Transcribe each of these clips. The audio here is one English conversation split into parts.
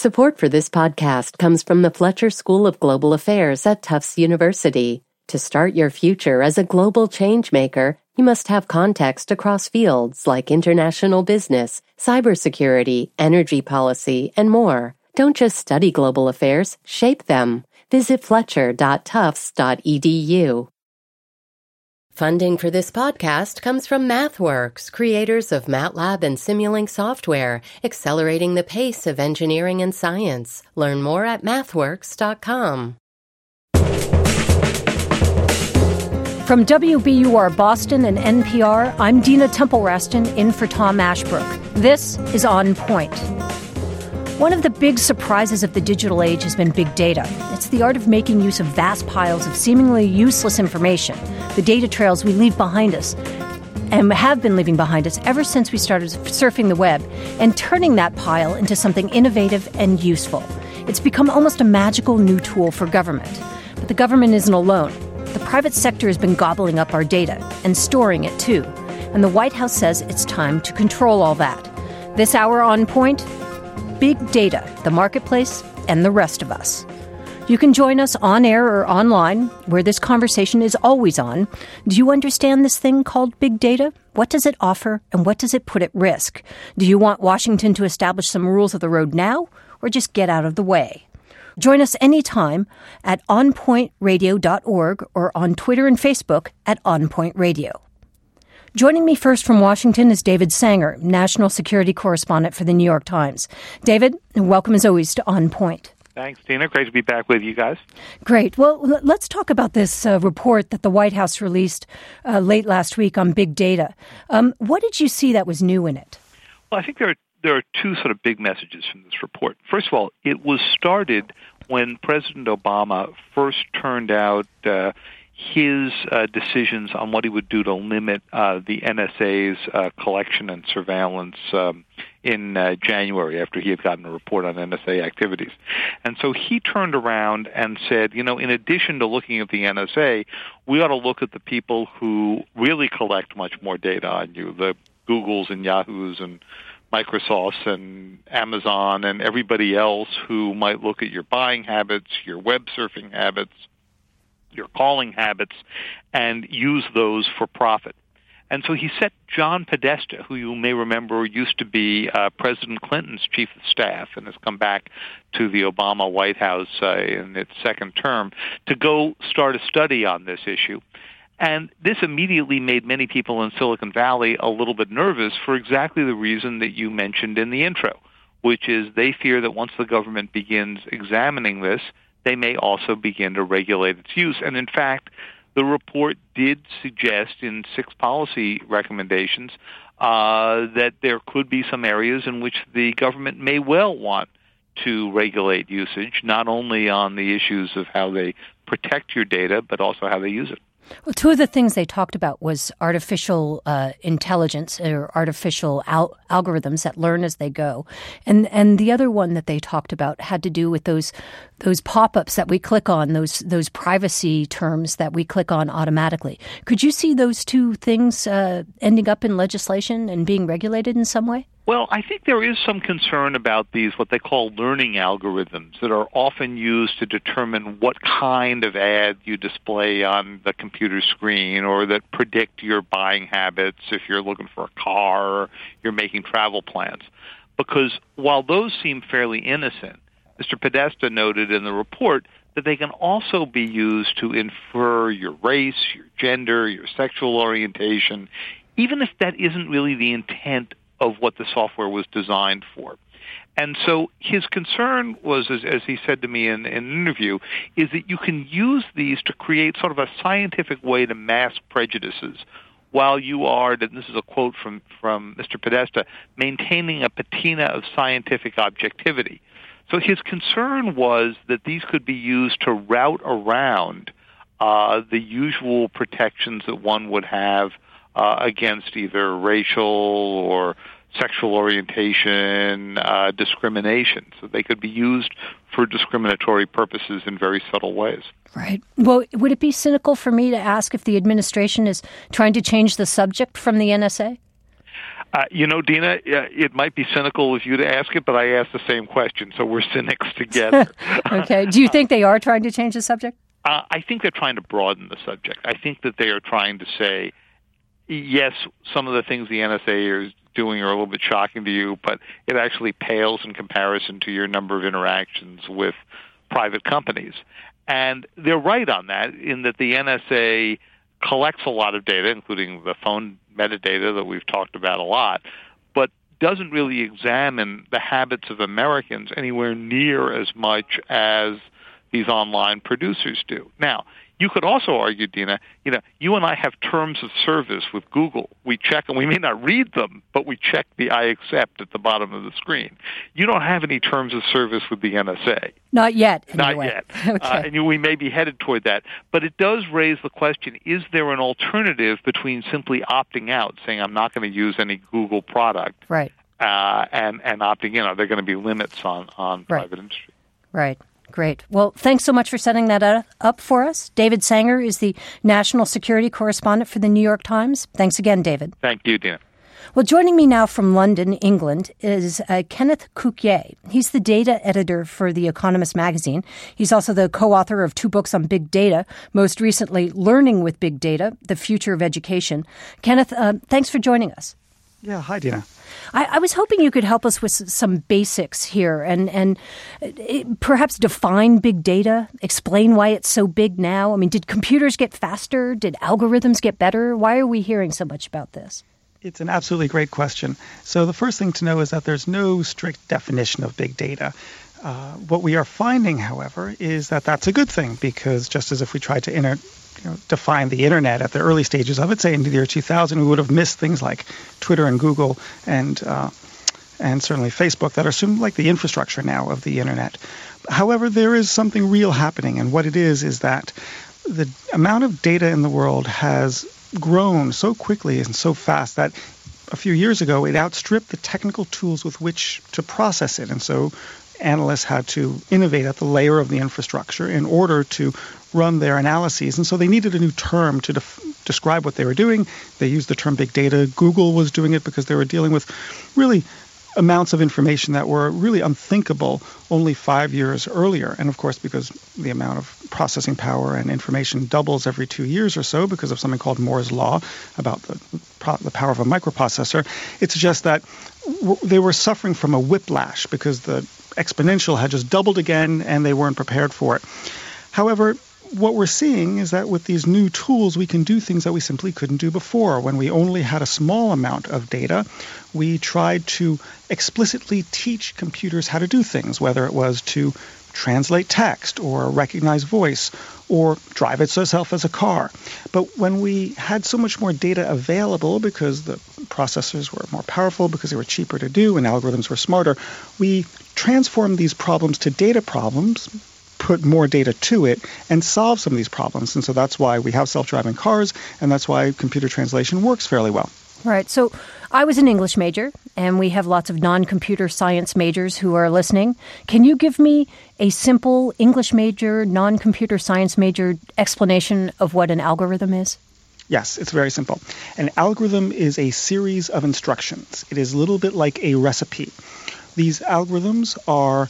Support for this podcast comes from the Fletcher School of Global Affairs at Tufts University. To start your future as a global changemaker, you must have context across fields like international business, cybersecurity, energy policy, and more. Don't just study global affairs, shape them. Visit fletcher.tufts.edu. Funding for this podcast comes from MathWorks, creators of MATLAB and Simulink software, accelerating the pace of engineering and science. Learn more at mathworks.com. From WBUR Boston and NPR, I'm Dina Temple-Raston in for Tom Ashbrook. This is On Point. One of the big surprises of the digital age has been big data. It's the art of making use of vast piles of seemingly useless information, the data trails we leave behind us and have been leaving behind us ever since we started surfing the web, and turning that pile into something innovative and useful. It's become almost a magical new tool for government. But the government isn't alone. The private sector has been gobbling up our data and storing it too. And the White House says it's time to control all that. This hour On Point, big data, the marketplace, and the rest of us. You can join us on air or online, where this conversation is always on. Do you understand this thing called big data? What does it offer, and what does it put at risk? Do you want Washington to establish some rules of the road now, or just get out of the way? Join us anytime at onpointradio.org or on Twitter and Facebook at onpointradio. Joining me first from Washington is David Sanger, national security correspondent for the New York Times. David, welcome as always to On Point. Thanks, Tina. Great to be back with you guys. Great. Well, let's talk about this report that the White House released late last week on big data. What did you see that was new in it? Well, I think there are two sort of big messages from this report. First of all, it was started when President Obama first turned out his decisions on what he would do to limit the NSA's collection and surveillance in January, after he had gotten a report on NSA activities. And so he turned around and said, in addition to looking at the NSA, we ought to look at the people who really collect much more data on you, the Googles and Yahoos and Microsofts and Amazon and everybody else who might look at your buying habits, your web surfing habits, your calling habits, and use those for profit. And so he set John Podesta, who you may remember used to be President Clinton's chief of staff and has come back to the Obama White House in its second term, to go start a study on this issue. And this immediately made many people in Silicon Valley a little bit nervous for exactly the reason that you mentioned in the intro, which is they fear that once the government begins examining this, they may also begin to regulate its use. And in fact, the report did suggest in 6 policy recommendations that there could be some areas in which the government may well want to regulate usage, not only on the issues of how they protect your data, but also how they use it. Well, two of the things they talked about was artificial intelligence or artificial algorithms that learn as they go. And the other one that they talked about had to do with those pop-ups that we click on, those privacy terms that we click on automatically. Could you see those two things ending up in legislation and being regulated in some way? Well, I think there is some concern about these, what they call learning algorithms, that are often used to determine what kind of ad you display on the computer screen, or that predict your buying habits if you're looking for a car or you're making travel plans. Because while those seem fairly innocent, Mr. Podesta noted in the report that they can also be used to infer your race, your gender, your sexual orientation, even if that isn't really the intent of what the software was designed for. And so his concern was, as he said to me in an interview, is that you can use these to create sort of a scientific way to mask prejudices while you are, and this is a quote from Mr. Podesta, maintaining a patina of scientific objectivity. So his concern was that these could be used to route around the usual protections that one would have against either racial or sexual orientation, discrimination. So they could be used for discriminatory purposes in very subtle ways. Right. Well, would it be cynical for me to ask if the administration is trying to change the subject from the NSA? Dina, it might be cynical of you to ask it, but I asked the same question, so we're cynics together. Okay. Do you think they are trying to change the subject? I think they're trying to broaden the subject. I think that they are trying to say, yes, some of the things the NSA is doing are a little bit shocking to you, but it actually pales in comparison to your number of interactions with private companies. And they're right on that, in that the NSA collects a lot of data, including the phone metadata that we've talked about a lot, but doesn't really examine the habits of Americans anywhere near as much as these online producers do. Now, you could also argue, Dina, you and I have terms of service with Google. We check, and we may not read them, but we check the I accept at the bottom of the screen. You don't have any terms of service with the NSA. Not yet, anyway. Not yet. Okay. And we may be headed toward that. But it does raise the question, is there an alternative between simply opting out, saying I'm not going to use any Google product, right, and opting in? Are there going to be limits on private industry? Right. Great. Well, thanks so much for setting that up for us. David Sanger is the national security correspondent for the New York Times. Thanks again, David. Thank you, Dina. Well, joining me now from London, England, is Kenneth Cukier. He's the data editor for The Economist magazine. He's also the co-author of 2 books on big data, most recently Learning with Big Data, The Future of Education. Kenneth, thanks for joining us. Yeah, hi, Dina. I was hoping you could help us with some basics here and perhaps define big data, explain why it's so big now. I mean, did computers get faster? Did algorithms get better? Why are we hearing so much about this? It's an absolutely great question. So the first thing to know is that there's no strict definition of big data. What we are finding, however, is that that's a good thing, because just as if we tried to define the internet at the early stages of it, say in the year 2000, we would have missed things like Twitter and Google and certainly Facebook that are sort of like the infrastructure now of the internet. However, there is something real happening, and what it is that the amount of data in the world has grown so quickly and so fast that a few years ago it outstripped the technical tools with which to process it, and so analysts had to innovate at the layer of the infrastructure in order to run their analyses. And so they needed a new term to describe what they were doing. They used the term big data. Google was doing it because they were dealing with really amounts of information that were really unthinkable only 5 years earlier. And of course, because the amount of processing power and information doubles every 2 years or so because of something called Moore's Law about the power of a microprocessor, it suggests that they were suffering from a whiplash because the exponential had just doubled again and they weren't prepared for it. However, what we're seeing is that with these new tools, we can do things that we simply couldn't do before. When we only had a small amount of data, we tried to explicitly teach computers how to do things, whether it was to translate text or recognize voice or drive itself as a car. But when we had so much more data available because the processors were more powerful, because they were cheaper to do and algorithms were smarter, we transformed these problems to data problems, put more data to it, and solve some of these problems. And so that's why we have self-driving cars, and that's why computer translation works fairly well. Right. So I was an English major, and we have lots of non-computer science majors who are listening. Can you give me a simple English major, non-computer science major explanation of what an algorithm is? Yes, it's very simple. An algorithm is a series of instructions. It is a little bit like a recipe. These algorithms are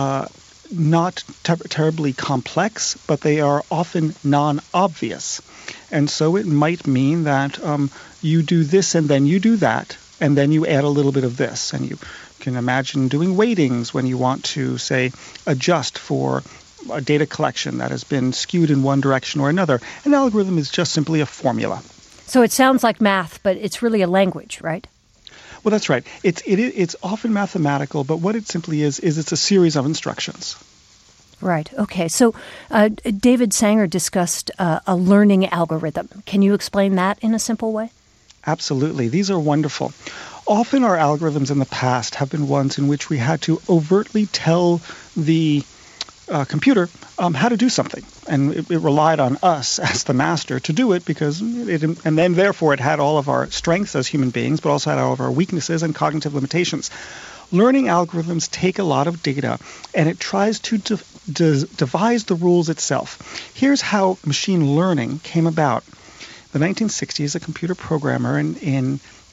not terribly complex, but they are often non-obvious. And so it might mean that you do this and then you do that, and then you add a little bit of this. And you can imagine doing weightings when you want to, say, adjust for a data collection that has been skewed in one direction or another. An algorithm is just simply a formula. So it sounds like math, but it's really a language, right? Well, that's right. It's often mathematical, but what it simply is it's a series of instructions. Right. Okay. So David Sanger discussed a learning algorithm. Can you explain that in a simple way? Absolutely. These are wonderful. Often our algorithms in the past have been ones in which we had to overtly tell the computer how to do something. And it relied on us as the master to do it because and then therefore it had all of our strengths as human beings, but also had all of our weaknesses and cognitive limitations. Learning algorithms take a lot of data, and it tries to devise the rules itself. Here's how machine learning came about. In the 1960s, a computer programmer in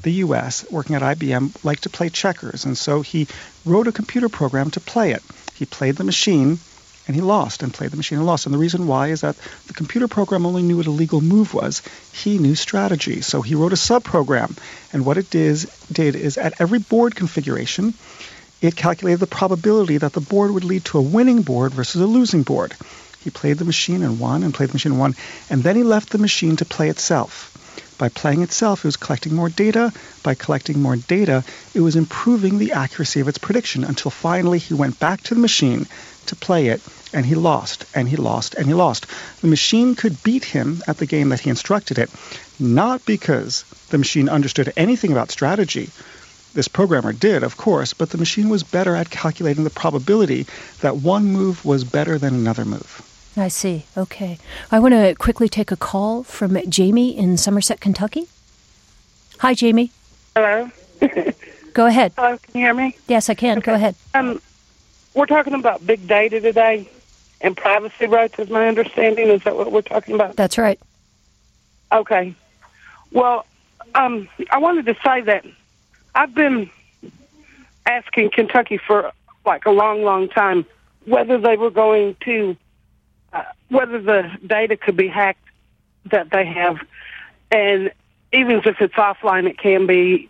the U.S., working at IBM, liked to play checkers, and so he wrote a computer program to play it. He played the machine, and he lost, and played the machine and lost. And the reason why is that the computer program only knew what a legal move was. He knew strategy. So he wrote a subprogram, and what it did is at every board configuration, it calculated the probability that the board would lead to a winning board versus a losing board. He played the machine and won, and played the machine and won, and then he left the machine to play itself. By playing itself, it was collecting more data. By collecting more data, it was improving the accuracy of its prediction until finally he went back to the machine to play it, and he lost, and he lost, and he lost. The machine could beat him at the game that he instructed it, not because the machine understood anything about strategy. This programmer did, of course, but the machine was better at calculating the probability that one move was better than another move. I see. Okay. I want to quickly take a call from Jamie in Somerset, Kentucky. Hi, Jamie. Hello. Go ahead. Hello, can you hear me? Yes, I can. Okay. Go ahead. We're talking about big data today and privacy rights, is my understanding. Is that what we're talking about? That's right. Okay. Well, I wanted to say that I've been asking Kentucky for like a long, long time whether they were going to whether the data could be hacked that they have, and even if it's offline, it can be,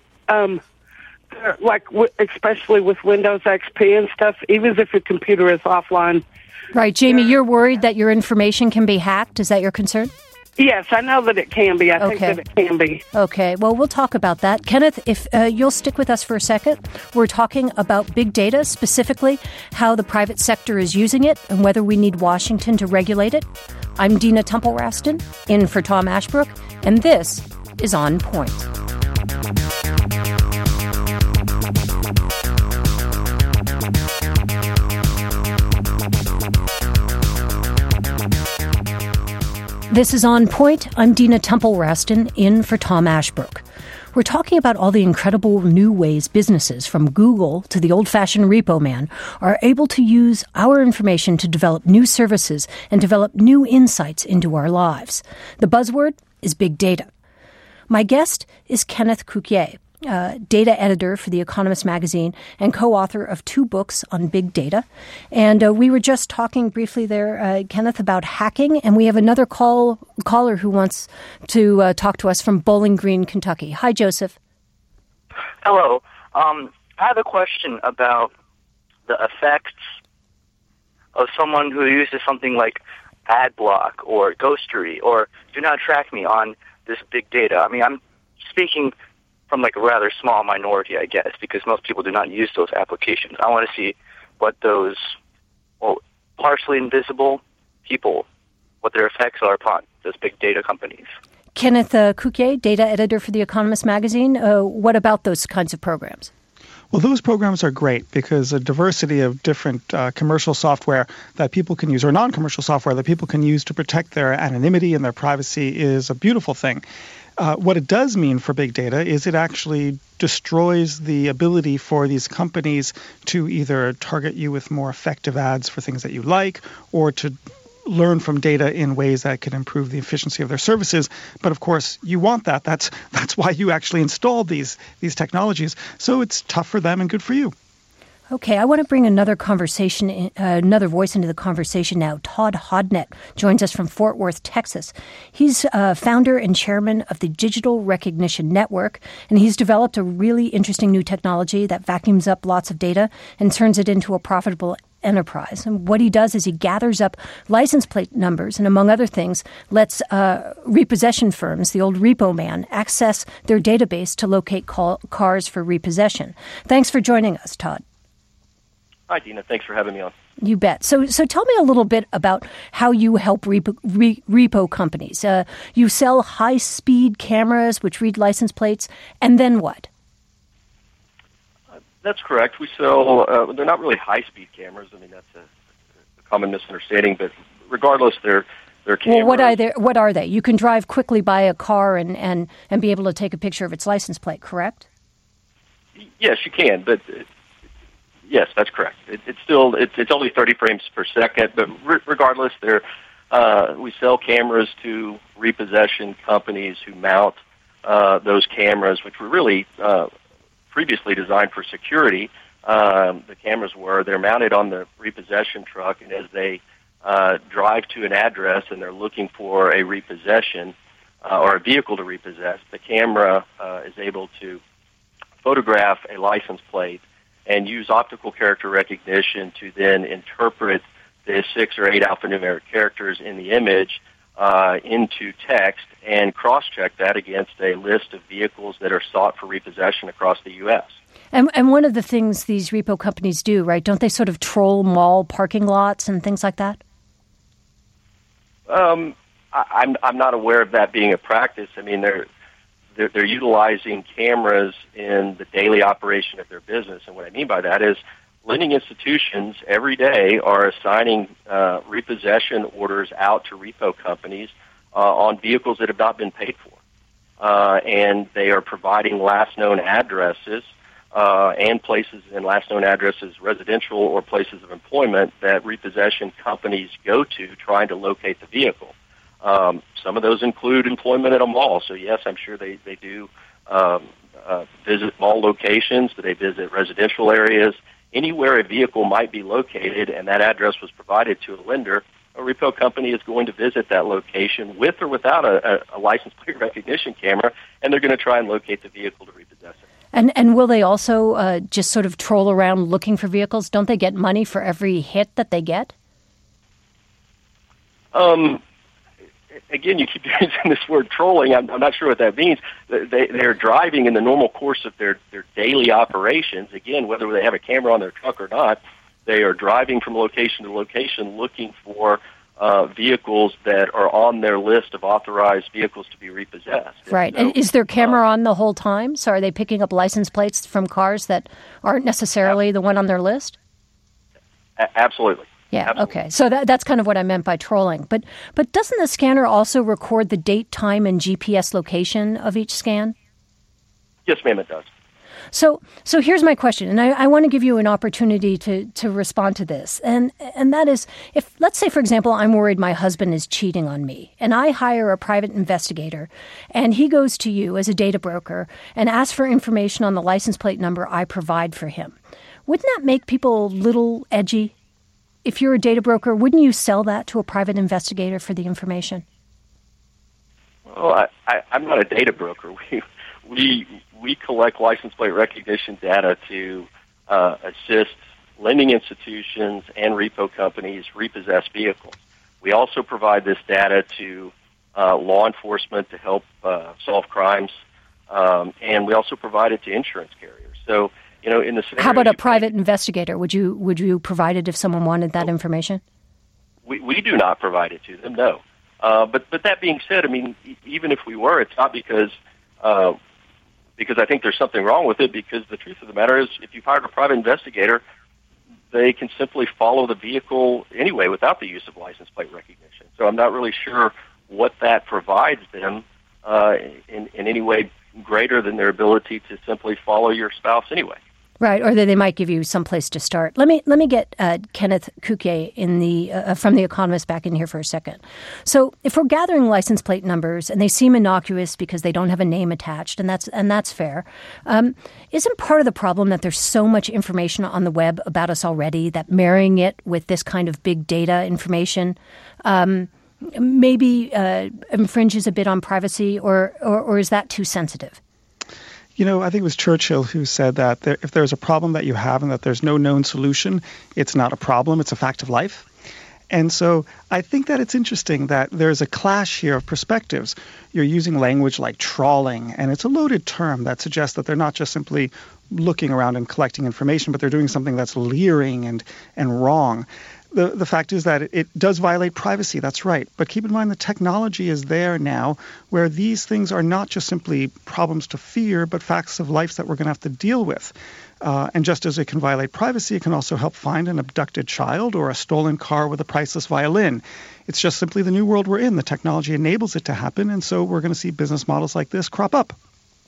especially with Windows XP and stuff, even if your computer is offline. Right. Jamie, you're worried that your information can be hacked? Is that your concern? Yes, I know that it can be. I think that it can be. Okay. Well, we'll talk about that. Kenneth, if you'll stick with us for a second, we're talking about big data, specifically how the private sector is using it and whether we need Washington to regulate it. I'm Dina Temple-Raston, in for Tom Ashbrook, and this is On Point. This is On Point. I'm Dina Temple-Raston, in for Tom Ashbrook. We're talking about all the incredible new ways businesses, from Google to the old-fashioned repo man, are able to use our information to develop new services and develop new insights into our lives. The buzzword is big data. My guest is Kenneth Cukier, data editor for The Economist magazine and co-author of 2 books on big data. And we were just talking briefly there, Kenneth, about hacking, and we have another caller who wants to talk to us from Bowling Green, Kentucky. Hi, Joseph. Hello. I have a question about the effects of someone who uses something like AdBlock or Ghostery or Do Not Track Me on this big data. I mean, I'm speaking from like a rather small minority, I guess, because most people do not use those applications. I want to see what those, partially invisible people, what their effects are upon those big data companies. Kenneth Cukier, data editor for The Economist magazine. What about those kinds of programs? Well, those programs are great because a diversity of different commercial software that people can use, or non-commercial software that people can use to protect their anonymity and their privacy, is a beautiful thing. What it does mean for big data is it actually destroys the ability for these companies to either target you with more effective ads for things that you like, or to learn from data in ways that can improve the efficiency of their services. But of course, you want that. That's why you actually installed these technologies. So it's tough for them and good for you. Okay, I want to bring another another voice into the conversation now. Todd Hodnett joins us from Fort Worth, Texas. He's founder and chairman of the Digital Recognition Network, and he's developed a really interesting new technology that vacuums up lots of data and turns it into a profitable enterprise. And what he does is he gathers up license plate numbers and, among other things, lets repossession firms, the old repo man, access their database to locate cars for repossession. Thanks for joining us, Todd. Hi, Dina. Thanks for having me on. You bet. So tell me a little bit about how you help repo companies. You sell high-speed cameras which read license plates, and then what? That's correct. We sell, they're not really high-speed cameras. I mean, that's a common misunderstanding, but regardless, they're cameras. Well, what are they? You can drive quickly by a car and be able to take a picture of its license plate, correct? Yes, you can, but yes, that's correct. It's only 30 frames per second, but regardless, we sell cameras to repossession companies who mount those cameras, which were really previously designed for security. The cameras they're mounted on the repossession truck, and as they drive to an address and they're looking for a repossession or a vehicle to repossess, the camera is able to photograph a license plate and use optical character recognition to then interpret the 6 or 8 alphanumeric characters in the image into text and cross-check that against a list of vehicles that are sought for repossession across the U.S. And one of the things these repo companies do, right, don't they sort of troll mall parking lots and things like that? I'm not aware of that being a practice. I mean, they're utilizing cameras in the daily operation of their business, and what I mean by that is lending institutions every day are assigning repossession orders out to repo companies on vehicles that have not been paid for, and they are providing last known addresses and places in last known addresses, residential or places of employment that repossession companies go to trying to locate the vehicle. Some of those include employment at a mall. So yes, I'm sure they do visit mall locations, but they visit residential areas. Anywhere a vehicle might be located and that address was provided to a lender, a repo company is going to visit that location with or without a license plate recognition camera, and they're going to try and locate the vehicle to repossess it. And will they also just sort of troll around looking for vehicles? Don't they get money for every hit that they get? Again, you keep using this word trolling. I'm not sure what that means. They're driving in the normal course of their daily operations. Again, whether they have a camera on their truck or not, they are driving from location to location looking for vehicles that are on their list of authorized vehicles to be repossessed. Right. And is their camera on the whole time? So are they picking up license plates from cars that aren't necessarily the one on their list? Absolutely. Yeah, Absolutely. okay. So that's kind of what I meant by trolling. But doesn't the scanner also record the date, time, and GPS location of each scan? Yes, ma'am, it does. So here's my question, and I want to give you an opportunity to respond to this. And that is, if, let's say, for example, I'm worried my husband is cheating on me, and I hire a private investigator, and he goes to you as a data broker and asks for information on the license plate number I provide for him. Wouldn't that make people a little edgy? If you're a data broker, wouldn't you sell that to a private investigator for the information? Well, I'm not a data broker. We collect license plate recognition data to assist lending institutions and repo companies repossess vehicles. We also provide this data to law enforcement to help solve crimes, and we also provide it to insurance carriers. So, in the how about a private investigator? Would you provide it if someone wanted that information? We do not provide it to them, no. But that being said, I mean, even if we were, it's not because I think there's something wrong with it, because the truth of the matter is if you've hired a private investigator, they can simply follow the vehicle anyway without the use of license plate recognition. So I'm not really sure what that provides them in any way greater than their ability to simply follow your spouse anyway. Right, or they might give you some place to start. Let me get Kenneth Cukier from The Economist back in here for a second. So, if we're gathering license plate numbers and they seem innocuous because they don't have a name attached, and that's fair, isn't part of the problem that there's so much information on the web about us already that marrying it with this kind of big data information maybe infringes a bit on privacy, or is that too sensitive? I think it was Churchill who said that if there's a problem that you have and that there's no known solution, it's not a problem, it's a fact of life. And so I think that it's interesting that there's a clash here of perspectives. You're using language like trawling, and it's a loaded term that suggests that they're not just simply looking around and collecting information, but they're doing something that's leering and wrong. The fact is that it does violate privacy, that's right. But keep in mind the technology is there now where these things are not just simply problems to fear, but facts of life that we're going to have to deal with. And just as it can violate privacy, it can also help find an abducted child or a stolen car with a priceless violin. It's just simply the new world we're in. The technology enables it to happen, and so we're going to see business models like this crop up.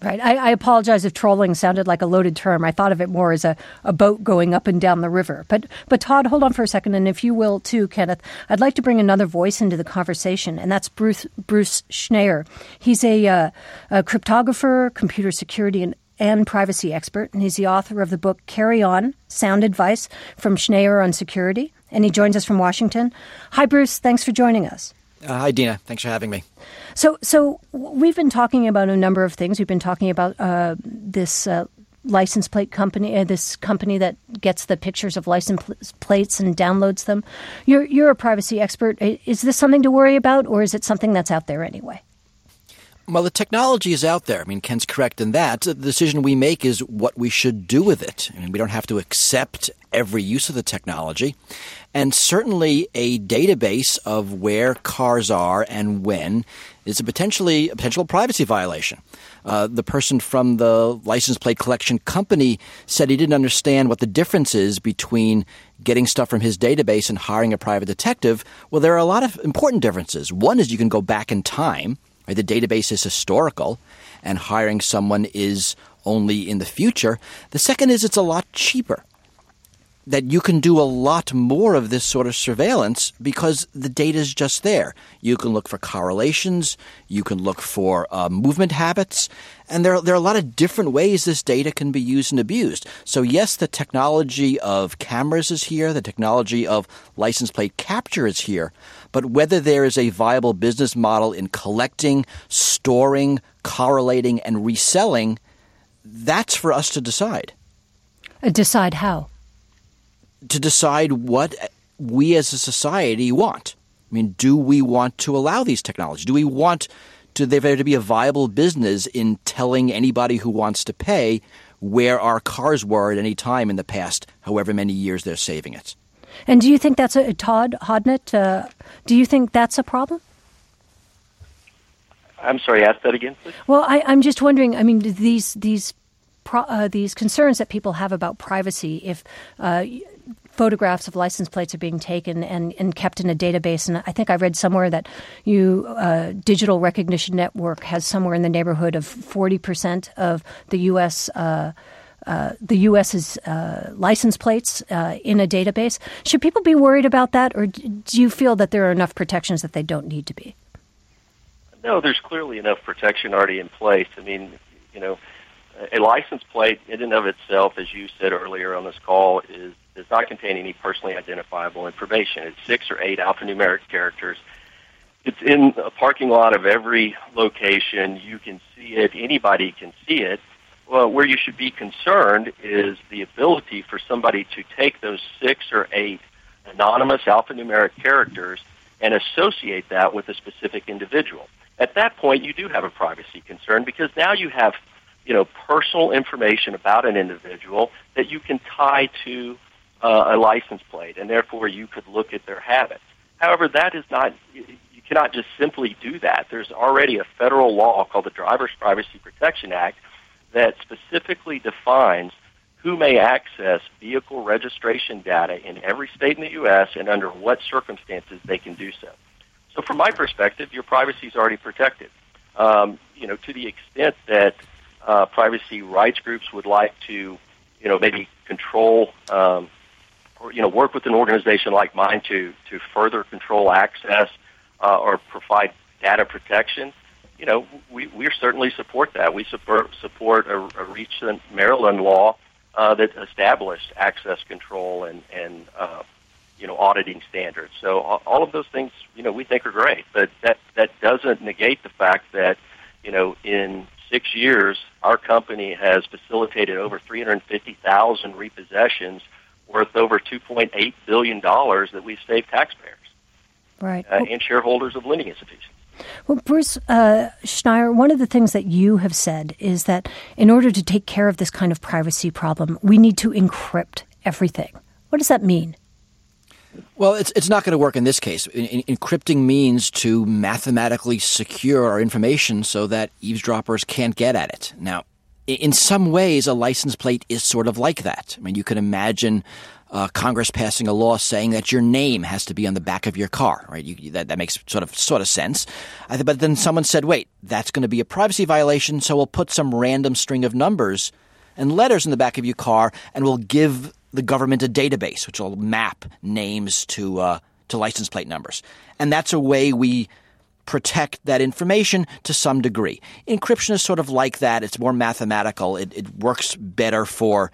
Right. I apologize if trolling sounded like a loaded term. I thought of it more as a boat going up and down the river. But Todd, hold on for a second. And if you will too, Kenneth, I'd like to bring another voice into the conversation, and that's Bruce Schneier. He's a cryptographer, computer security, and privacy expert, and he's the author of the book Carry On, Sound Advice from Schneier on Security, and he joins us from Washington. Hi, Bruce. Thanks for joining us. Hi, Dina. Thanks for having me. So we've been talking about a number of things. We've been talking about this license plate company, this company that gets the pictures of license plates and downloads them. You're a privacy expert. Is this something to worry about, or is it something that's out there anyway? Well, the technology is out there. I mean, Ken's correct in that. The decision we make is what we should do with it. I mean, we don't have to accept every use of the technology. And certainly a database of where cars are and when is a potential privacy violation. The person from the license plate collection company said he didn't understand what the difference is between getting stuff from his database and hiring a private detective. Well, there are a lot of important differences. One is you can go back in time. Right? The database is historical, and hiring someone is only in the future. The second is it's a lot cheaper, that you can do a lot more of this sort of surveillance because the data is just there. You can look for correlations. You can look for movement habits. And there are a lot of different ways this data can be used and abused. So, yes, the technology of cameras is here. The technology of license plate capture is here. But whether there is a viable business model in collecting, storing, correlating, and reselling, that's for us to decide. Decide how? To decide what we as a society want. I mean, do we want to allow these technologies? Do we want there to be a viable business in telling anybody who wants to pay where our cars were at any time in the past, however many years they're saving it? And do you think that's Todd Hodnett, do you think that's a problem? I'm sorry, ask that again, please. Well, I'm just wondering, I mean, these concerns that people have about privacy, if photographs of license plates are being taken and kept in a database. And I think I read somewhere that Digital Recognition Network has somewhere in the neighborhood of 40% of the U.S.'s license plates in a database. Should people be worried about that, or do you feel that there are enough protections that they don't need to be? No, there's clearly enough protection already in place. I mean, a license plate in and of itself, as you said earlier on this call, does not contain any personally identifiable information. It's 6 or 8 alphanumeric characters. It's in a parking lot of every location. You can see it. Anybody can see it. Well, where you should be concerned is the ability for somebody to take those 6 or 8 anonymous alphanumeric characters and associate that with a specific individual. At that point, you do have a privacy concern because now you have personal information about an individual that you can tie to a license plate, and therefore you could look at their habits. However, that is not, you cannot just simply do that. There's already a federal law called the Driver's Privacy Protection Act that specifically defines who may access vehicle registration data in every state in the U.S. and under what circumstances they can do so. So from my perspective, your privacy is already protected. To the extent that privacy rights groups would like to, maybe control or, work with an organization like mine to further control access or provide data protection, we certainly support that. We support a recent Maryland law that established access control and auditing standards. So all of those things, we think are great, but that doesn't negate the fact that, in 6 years, our company has facilitated over 350,000 repossessions worth over $2.8 billion that we've saved taxpayers, right, and shareholders of lending institutions. Well, Bruce Schneier, one of the things that you have said is that in order to take care of this kind of privacy problem, we need to encrypt everything. What does that mean? Well, it's not going to work in this case. Encrypting means to mathematically secure our information so that eavesdroppers can't get at it. Now, in some ways, a license plate is sort of like that. I mean, you can imagine Congress passing a law saying that your name has to be on the back of your car, right? That makes sort of sense. But then someone said, wait, that's going to be a privacy violation, so we'll put some random string of numbers and letters in the back of your car, and we'll give the government a database, which will map names to license plate numbers. And that's a way we protect that information to some degree. Encryption is sort of like that. It's more mathematical. It works better for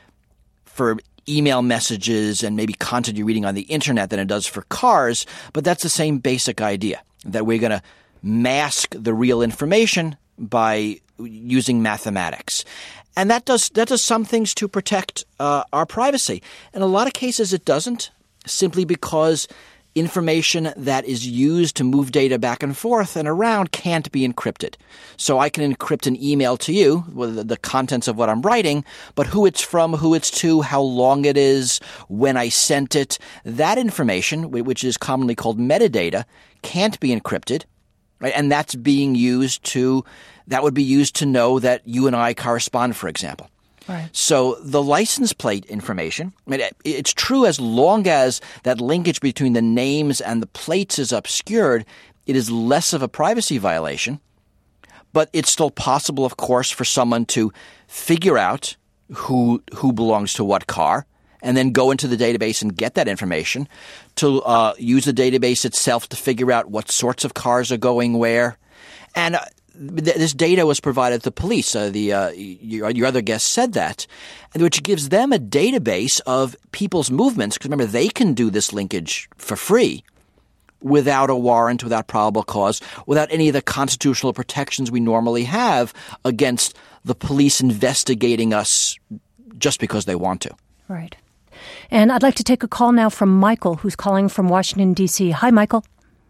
email messages and maybe content you're reading on the internet than it does for cars, but that's the same basic idea, that we're going to mask the real information by using mathematics. And that does some things to protect our privacy. In a lot of cases it doesn't, simply because information that is used to move data back and forth and around can't be encrypted. So I can encrypt an email to you with the contents of what I'm writing, but who it's from, who it's to, how long it is, when I sent it, that information, which is commonly called metadata, can't be encrypted, right? And that would be used to know that you and I correspond, for example. Right. So the license plate information, it's true as long as that linkage between the names and the plates is obscured, it is less of a privacy violation. But it's still possible, of course, for someone to figure out who belongs to what car and then go into the database and get that information, to use the database itself to figure out what sorts of cars are going where. And this data was provided to the police. Your other guest said that, which gives them a database of people's movements. Because remember, they can do this linkage for free without a warrant, without probable cause, without any of the constitutional protections we normally have against the police investigating us just because they want to. Right. And I'd like to take a call now from Michael, who's calling from Washington, D.C. Hi, Michael.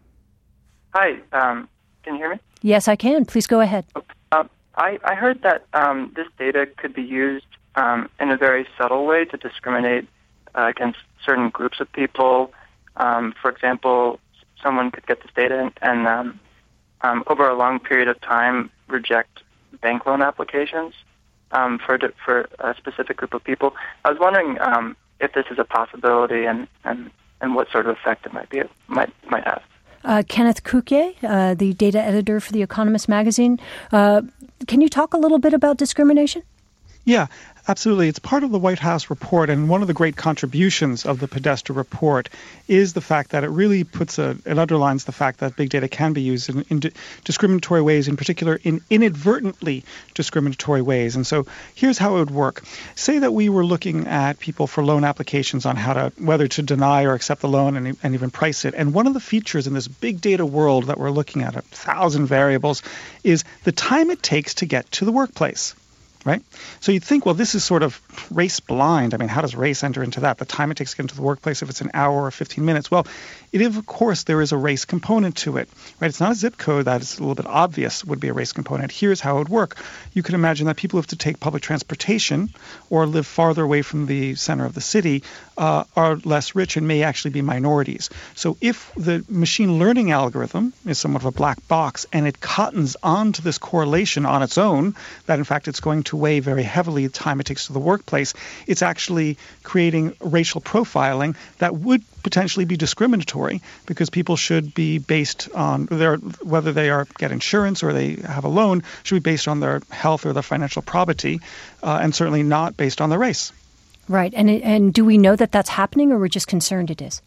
Hi. Can you hear me? Yes, I can. Please go ahead. I heard that this data could be used in a very subtle way to discriminate against certain groups of people. For example, someone could get this data and over a long period of time reject bank loan applications for a specific group of people. I was wondering if this is a possibility and what sort of effect it might have. Kenneth Cukier, the data editor for The Economist magazine. Can you talk a little bit about discrimination? Yeah, absolutely. It's part of the White House report, and one of the great contributions of the Podesta report is the fact that it really it underlines the fact that big data can be used in discriminatory ways, in particular in inadvertently discriminatory ways. And so here's how it would work. Say that we were looking at people for loan applications on whether to deny or accept the loan and even price it. And one of the features in this big data world that we're looking at, 1,000 variables, is the time it takes to get to the workplace. Right? So you'd think, well, this is sort of race blind. I mean, how does race enter into that? The time it takes to get into the workplace, if it's an hour or 15 minutes. Well, of course, there is a race component to it. Right? It's not a zip code that is a little bit obvious would be a race component. Here's how it would work. You can imagine that people who have to take public transportation or live farther away from the center of the city are less rich and may actually be minorities. So if the machine learning algorithm is somewhat of a black box and it cottons onto this correlation on its own, that in fact it's going to weigh very heavily the time it takes to the workplace, it's actually creating racial profiling that would potentially be discriminatory, because people should be based on whether they get insurance or they have a loan should be based on their health or their financial probity, and certainly not based on their race. Right. And do we know that that's happening, or we're just concerned it is?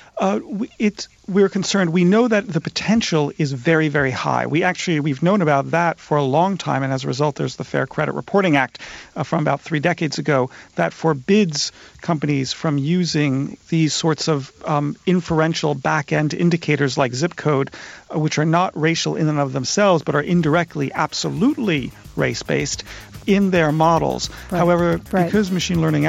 We're concerned. We know that the potential is very, very high. We've known about that for a long time, and as a result, there's the Fair Credit Reporting Act from about 3 decades ago that forbids companies from using these sorts of inferential back-end indicators like zip code, which are not racial in and of themselves, but are indirectly, absolutely race-based, in their models. Right. However, because machine learning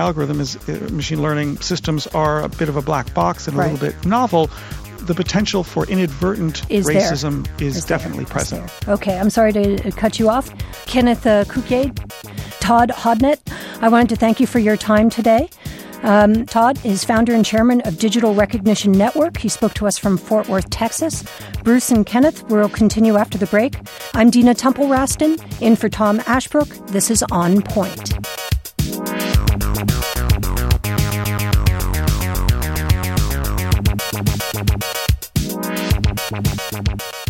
systems are a bit of a black box and a little bit novel, the potential for inadvertent racism is definitely present. Okay, I'm sorry to cut you off. Kenneth Cukier, Todd Hodnett, I wanted to thank you for your time today. Todd is founder and chairman of Digital Recognition Network. He spoke to us from Fort Worth, Texas. Bruce and Kenneth will continue after the break. I'm Dina Temple-Raston, in for Tom Ashbrook. This is On Point.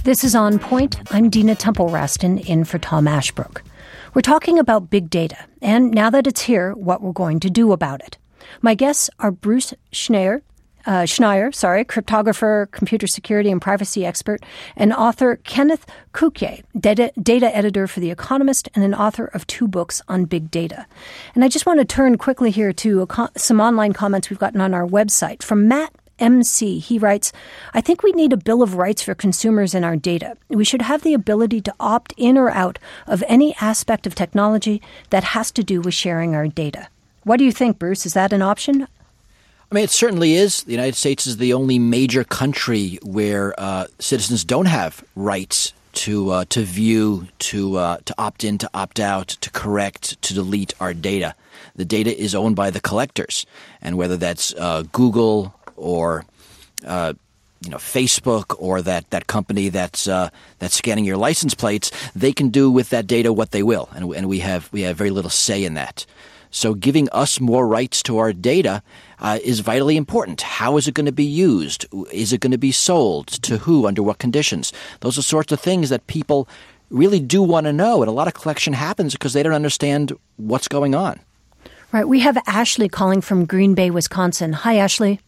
This is On Point. I'm Dina Temple-Raston in for Tom Ashbrook. We're talking about big data, and now that it's here, what we're going to do about it. My guests are Bruce Schneier, cryptographer, computer security and privacy expert, and author Kenneth Cukier, data editor for The Economist and an author of 2 books on big data. And I just want to turn quickly here to some online comments we've gotten on our website. From Matt MC, he writes, I think we need a Bill of Rights for consumers in our data. We should have the ability to opt in or out of any aspect of technology that has to do with sharing our data. What do you think, Bruce? Is that an option? I mean, it certainly is. The United States is the only major country where citizens don't have rights to view, to opt in, to opt out, to correct, to delete our data. The data is owned by the collectors, and whether that's Google or Facebook or that company that's scanning your license plates, they can do with that data what they will, and we have very little say in that. So giving us more rights to our data is vitally important. How is it going to be used? Is it going to be sold? To who? Under what conditions? Those are sorts of things that people really do want to know, and a lot of collection happens because they don't understand what's going on. Right. We have Ashley calling from Green Bay, Wisconsin. Hi, Ashley.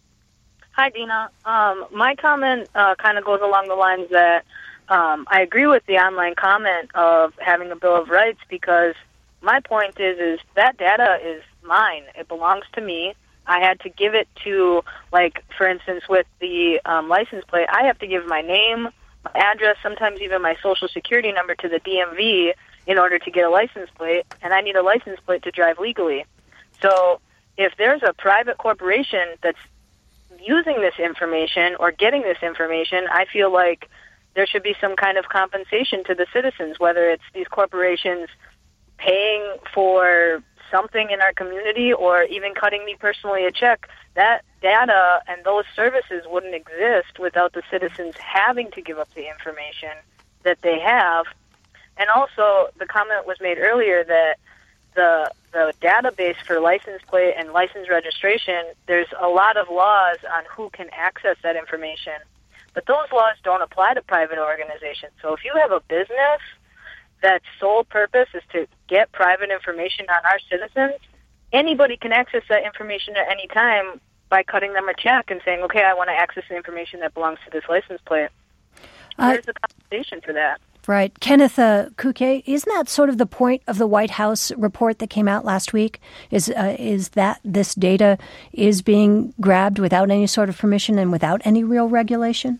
Hi, Dina. My comment kind of goes along the lines that I agree with the online comment of having a Bill of Rights, because my point is that data is mine. It belongs to me. I had to give it to, like, for instance, with the license plate, I have to give my name, my address, sometimes even my social security number to the DMV in order to get a license plate, and I need a license plate to drive legally. So if there's a private corporation that's using this information or getting this information, I feel like there should be some kind of compensation to the citizens, whether it's these corporations paying for something in our community or even cutting me personally a check. That data and those services wouldn't exist without the citizens having to give up the information that they have. And also, the comment was made earlier that the database for license plate and license registration, there's a lot of laws on who can access that information. But those laws don't apply to private organizations. So if you have a business that's sole purpose is to get private information on our citizens, anybody can access that information at any time by cutting them a check and saying, okay, I want to access the information that belongs to this license plate. There's the compensation for that. Right. Kenneth Cukier, isn't that sort of the point of the White House report that came out last week? Is that this data is being grabbed without any sort of permission and without any real regulation?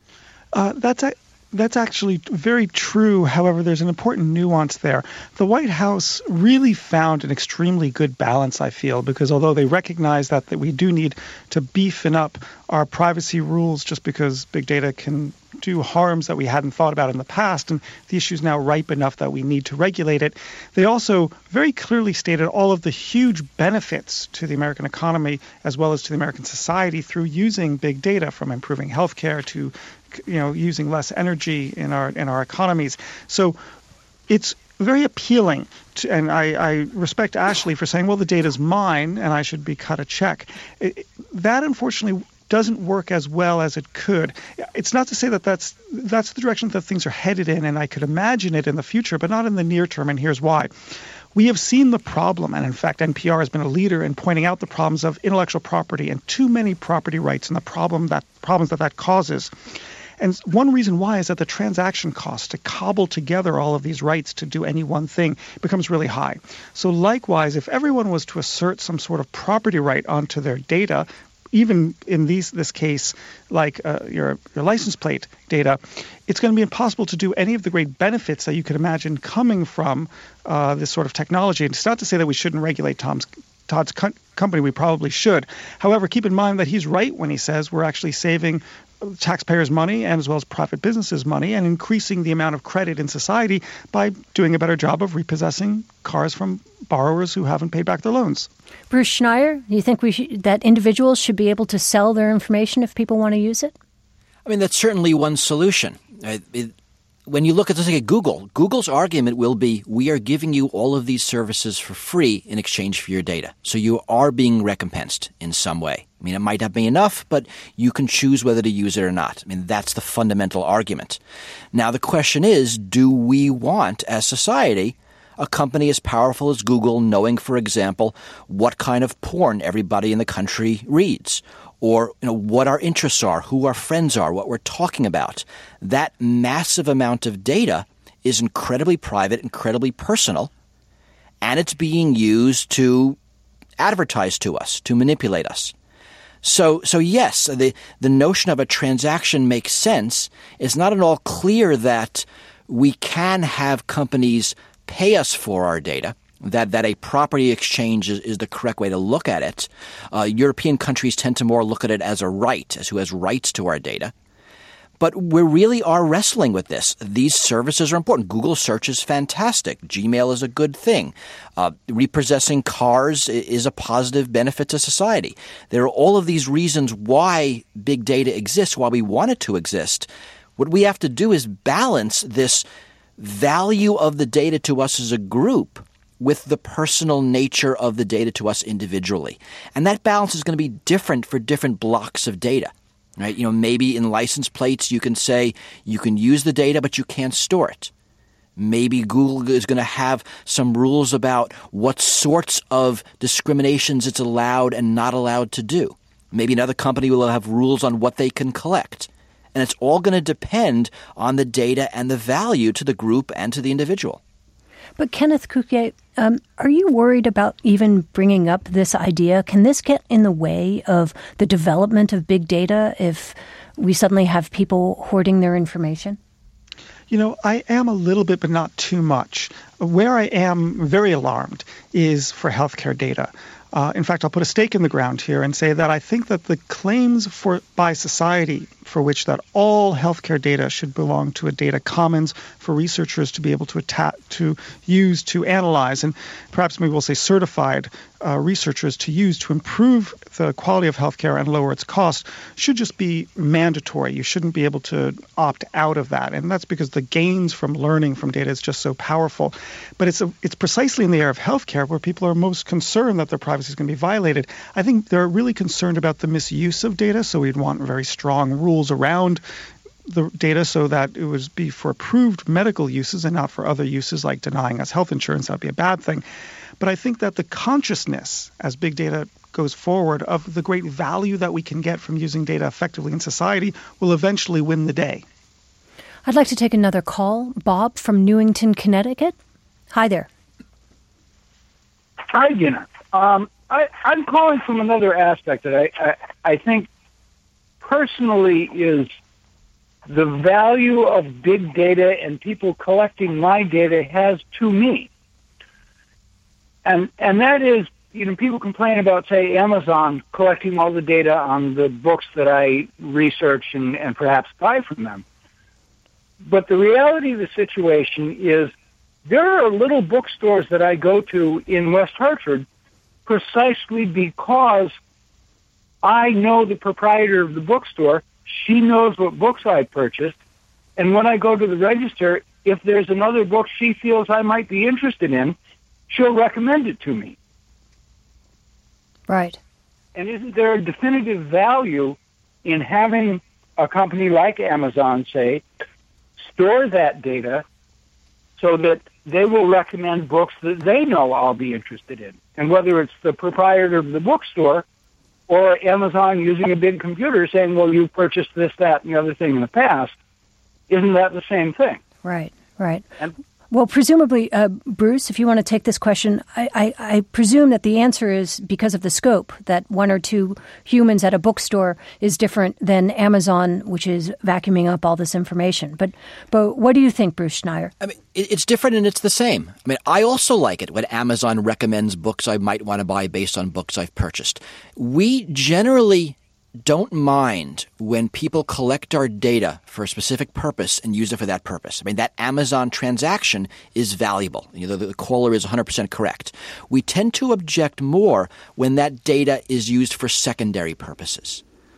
That's actually very true. However, there's an important nuance there. The White House really found an extremely good balance, I feel, because although they recognize that we do need to beefen up our privacy rules just because big data can do harms that we hadn't thought about in the past, and the issue is now ripe enough that we need to regulate it, they also very clearly stated all of the huge benefits to the American economy as well as to the American society through using big data, from improving healthcare to using less energy in our economies. So it's very appealing to, and I respect Ashley for saying, well, the data's mine and I should be cut a check. That unfortunately doesn't work as well as it could. It's not to say that that's the direction that things are headed in, and I could imagine it in the future, but not in the near term, and here's why. We have seen the problem, and in fact, NPR has been a leader in pointing out the problems of intellectual property and too many property rights and the problems that causes. And one reason why is that the transaction cost to cobble together all of these rights to do any one thing becomes really high. So likewise, if everyone was to assert some sort of property right onto their data, even in this case, like your license plate data, it's going to be impossible to do any of the great benefits that you could imagine coming from this sort of technology. And it's not to say that we shouldn't regulate Todd's company. We probably should. However, keep in mind that he's right when he says we're actually saving taxpayers' money and as well as private businesses' money and increasing the amount of credit in society by doing a better job of repossessing cars from borrowers who haven't paid back their loans. Bruce Schneier, do you think that individuals should be able to sell their information if people want to use it? I mean, that's certainly one solution. when you look at, let's say, Google, Google's argument will be, we are giving you all of these services for free in exchange for your data. So you are being recompensed in some way. I mean, it might not be enough, but you can choose whether to use it or not. I mean, that's the fundamental argument. Now, the question is, do we want, as society, a company as powerful as Google knowing, for example, what kind of porn everybody in the country reads? Or, what our interests are, who our friends are, what we're talking about. That massive amount of data is incredibly private, incredibly personal, and it's being used to advertise to us, to manipulate us. So yes, the notion of a transaction makes sense. It's not at all clear that we can have companies pay us for our data. That a property exchange is the correct way to look at it. European countries tend to more look at it as a right, as who has rights to our data. But we really are wrestling with this. These services are important. Google search is fantastic. Gmail is a good thing. Repossessing cars is a positive benefit to society. There are all of these reasons why big data exists, why we want it to exist. What we have to do is balance this value of the data to us as a group with the personal nature of the data to us individually. And that balance is going to be different for different blocks of data, right? Maybe in license plates you can say you can use the data, but you can't store it. Maybe Google is going to have some rules about what sorts of discriminations it's allowed and not allowed to do. Maybe another company will have rules on what they can collect. And it's all going to depend on the data and the value to the group and to the individual. But Kenneth Cukier, are you worried about even bringing up this idea? Can this get in the way of the development of big data if we suddenly have people hoarding their information? I am a little bit, but not too much. Where I am very alarmed is for healthcare data. In fact, I'll put a stake in the ground here and say that I think that the claims by society for which that all healthcare data should belong to a data commons for researchers to be able to use to analyze, and perhaps maybe we'll say certified researchers to use to improve the quality of healthcare and lower its cost, should just be mandatory. You shouldn't be able to opt out of that. And that's because the gains from learning from data is just so powerful. But it's precisely in the area of healthcare where people are most concerned that their privacy is going to be violated. I think they're really concerned about the misuse of data, so we'd want very strong rules around the data so that it would be for approved medical uses and not for other uses like denying us health insurance. That would be a bad thing. But I think that the consciousness as big data goes forward of the great value that we can get from using data effectively in society will eventually win the day. I'd like to take another call. Bob from Newington, Connecticut. Hi there. Hi, Gina. I'm calling from another aspect that I think personally is the value of big data and people collecting my data has to me. And that is, people complain about, say, Amazon collecting all the data on the books that I research and perhaps buy from them. But the reality of the situation is there are little bookstores that I go to in West Hartford precisely because I know the proprietor of the bookstore. She knows what books I purchased. And when I go to the register, if there's another book she feels I might be interested in, she'll recommend it to me. Right. And isn't there a definitive value in having a company like Amazon, say, store that data so that they will recommend books that they know I'll be interested in? And whether it's the proprietor of the bookstore or Amazon using a big computer saying, well, you purchased this, that, and the other thing in the past, isn't that the same thing? Right. Well, presumably, Bruce, if you want to take this question, I presume that the answer is because of the scope, that one or two humans at a bookstore is different than Amazon, which is vacuuming up all this information. But what do you think, Bruce Schneier? I mean, it's different and it's the same. I mean, I also like it when Amazon recommends books I might want to buy based on books I've purchased. We generally don't mind when people collect our data for a specific purpose and use it for that purpose. I mean, that Amazon transaction is valuable. The caller is 100% correct. We tend to object more when that data is used for secondary purposes.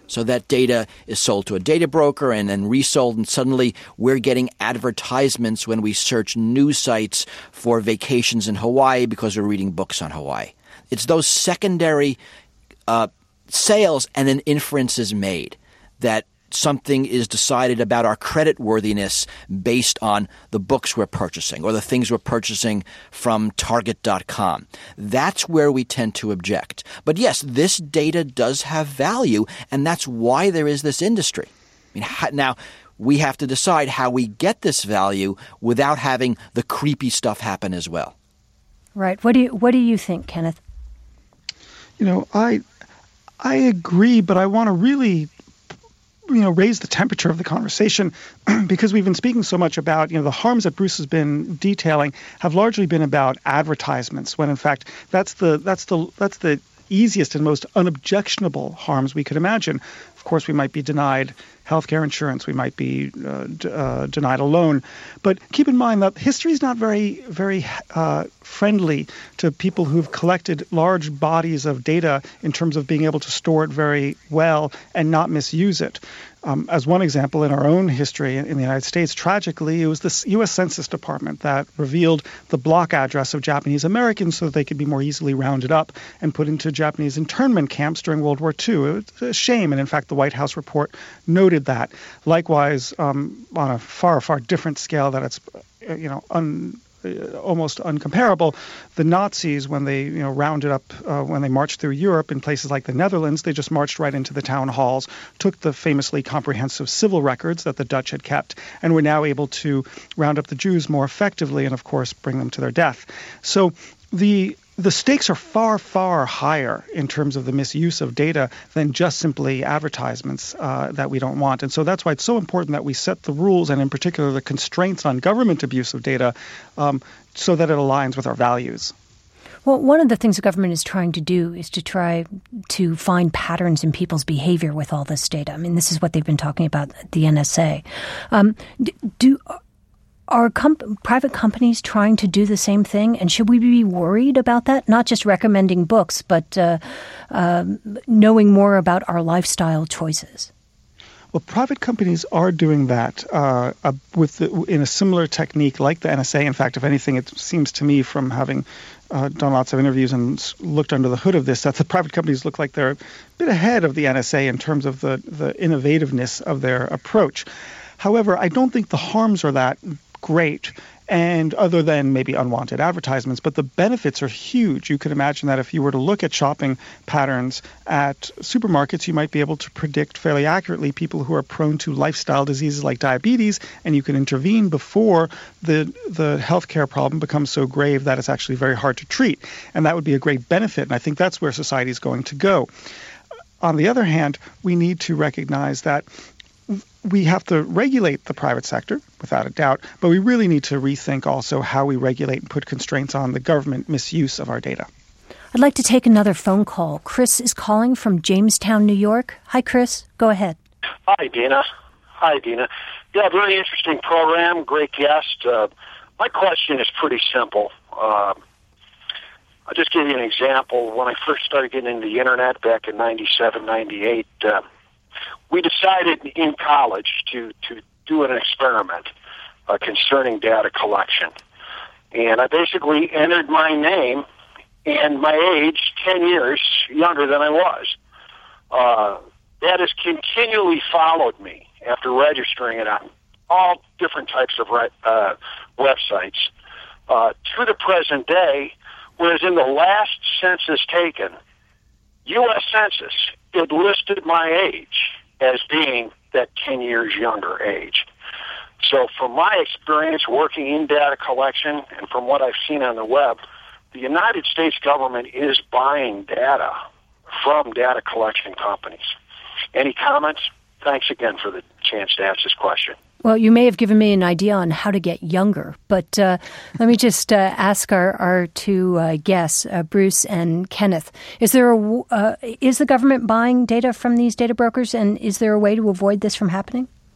So that data is sold to a data broker and then resold, and suddenly we're getting advertisements when we search news sites for vacations in Hawaii because we're reading books on Hawaii. It's those secondary sales and then inferences made that something is decided about our creditworthiness based on the books we're purchasing or the things we're purchasing from Target.com. That's where we tend to object. But yes, this data does have value, and that's why there is this industry. I mean, now we have to decide how we get this value without having the creepy stuff happen as well. Right. What do you think, Kenneth? I agree, but I want to really raise the temperature of the conversation because we've been speaking so much about, the harms that Bruce has been detailing have largely been about advertisements, when in fact that's the easiest and most unobjectionable harms we could imagine. Of course, we might be denied healthcare insurance, we might be denied a loan, but keep in mind that history is not very, very friendly to people who've collected large bodies of data in terms of being able to store it very well and not misuse it. As one example, in our own history in the United States, tragically, it was the U.S. Census Department that revealed the block address of Japanese Americans so that they could be more easily rounded up and put into Japanese internment camps during World War II. It was a shame, and in fact, the White House report noted that. Likewise, on a far, far different scale that it's, almost uncomparable, the Nazis, when they rounded up, when they marched through Europe in places like the Netherlands, they just marched right into the town halls, took the famously comprehensive civil records that the Dutch had kept, and were now able to round up the Jews more effectively and, of course, bring them to their death. So the stakes are far, far higher in terms of the misuse of data than just simply advertisements that we don't want. And so that's why it's so important that we set the rules, and in particular the constraints on government abuse of data, so that it aligns with our values. Well, one of the things the government is trying to do is to try to find patterns in people's behavior with all this data. I mean, this is what they've been talking about at the NSA. Are private companies trying to do the same thing? And should we be worried about that? Not just recommending books, but knowing more about our lifestyle choices. Well, private companies are doing that in a similar technique like the NSA. In fact, if anything, it seems to me from having done lots of interviews and looked under the hood of this, that the private companies look like they're a bit ahead of the NSA in terms of the innovativeness of their approach. However, I don't think the harms are that great, and other than maybe unwanted advertisements, but the benefits are huge. You could imagine that if you were to look at shopping patterns at supermarkets, you might be able to predict fairly accurately people who are prone to lifestyle diseases like diabetes, and you can intervene before the healthcare problem becomes so grave that it's actually very hard to treat. And that would be a great benefit, and I think that's where society is going to go. On the other hand, we need to recognize that we have to regulate the private sector, without a doubt, but we really need to rethink also how we regulate and put constraints on the government misuse of our data. I'd like to take another phone call. Chris is calling from Jamestown, New York. Hi, Chris. Go ahead. Hi, Dina. Yeah, very interesting program. Great guest. My question is pretty simple. I'll just give you an example. When I first started getting into the Internet back in 97, 98, we decided in college to do an experiment concerning data collection. And I basically entered my name and my age 10 years younger than I was. That has continually followed me after registering it on all different types of websites to the present day, whereas in the last census taken, U.S. Census, it listed my age as being that 10 years younger age. So from my experience working in data collection and from what I've seen on the web, the United States government is buying data from data collection companies. Any comments? Thanks again for the chance to ask this question. Well, you may have given me an idea on how to get younger, but let me just ask our two guests, Bruce and Kenneth. Is the government buying data from these data brokers, and is there a way to avoid this from happening?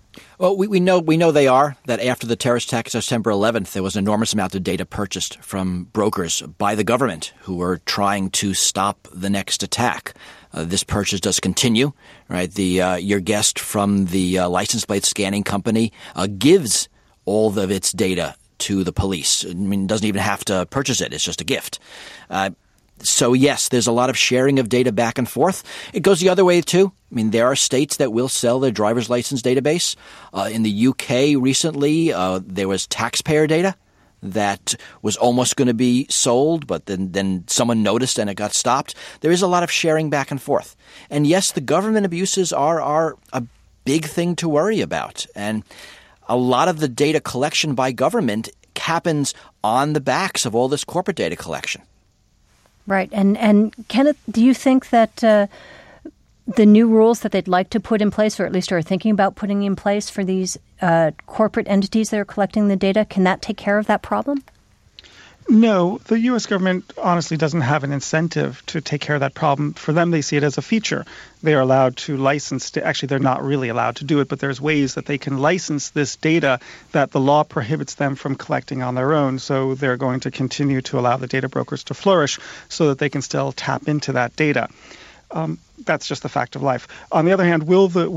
Well, we know they are, that after the terrorist attack on September 11th, there was an enormous amount of data purchased from brokers by the government who were trying to stop the next attack. This purchase does continue, right? Your guest from the license plate scanning company gives all of its data to the police. I mean, doesn't even have to purchase it. It's just a gift. So, yes, there's a lot of sharing of data back and forth. It goes the other way, too. I mean, there are states that will sell their driver's license database. In the UK recently, there was taxpayer data that was almost going to be sold, but then someone noticed and it got stopped. There is a lot of sharing back and forth. And, yes, the government abuses are a big thing to worry about. And a lot of the data collection by government happens on the backs of all this corporate data collection. Right. And Kenneth, do you think that the new rules that they'd like to put in place, or at least are thinking about putting in place for these corporate entities that are collecting the data, can that take care of that problem? No, the U.S. government honestly doesn't have an incentive to take care of that problem. For them, they see it as a feature. They are allowed to license, actually they're not really allowed to do it, but there's ways that they can license this data that the law prohibits them from collecting on their own. So they're going to continue to allow the data brokers to flourish so that they can still tap into that data. That's just the fact of life. On the other hand, will the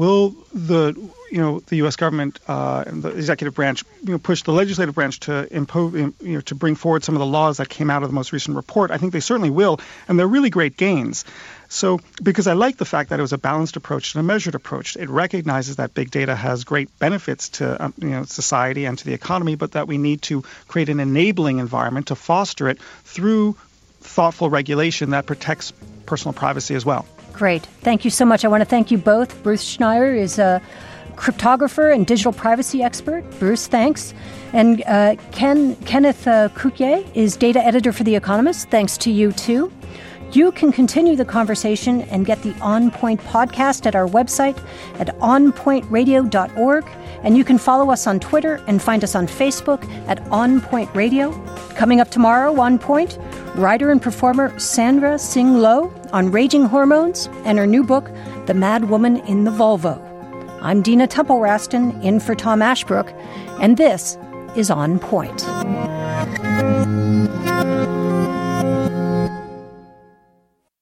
U.S. government and the executive branch push the legislative branch to impose to bring forward some of the laws that came out of the most recent report? I think they certainly will, and they're really great gains. So, because I like the fact that it was a balanced approach and a measured approach. It recognizes that big data has great benefits to society and to the economy, but that we need to create an enabling environment to foster it through thoughtful regulation that protects personal privacy as well. Great. Thank you so much. I want to thank you both. Bruce Schneier is a cryptographer and digital privacy expert. Bruce, thanks. And Kenneth Couthier is data editor for The Economist. Thanks to you, too. You can continue the conversation and get the On Point podcast at our website at onpointradio.org. And you can follow us on Twitter and find us on Facebook at On Point Radio. Coming up tomorrow, On Point, writer and performer Sandra Singh Low on raging hormones and her new book, The Mad Woman in the Volvo. I'm Dina Temple-Raston, in for Tom Ashbrook, and this is On Point.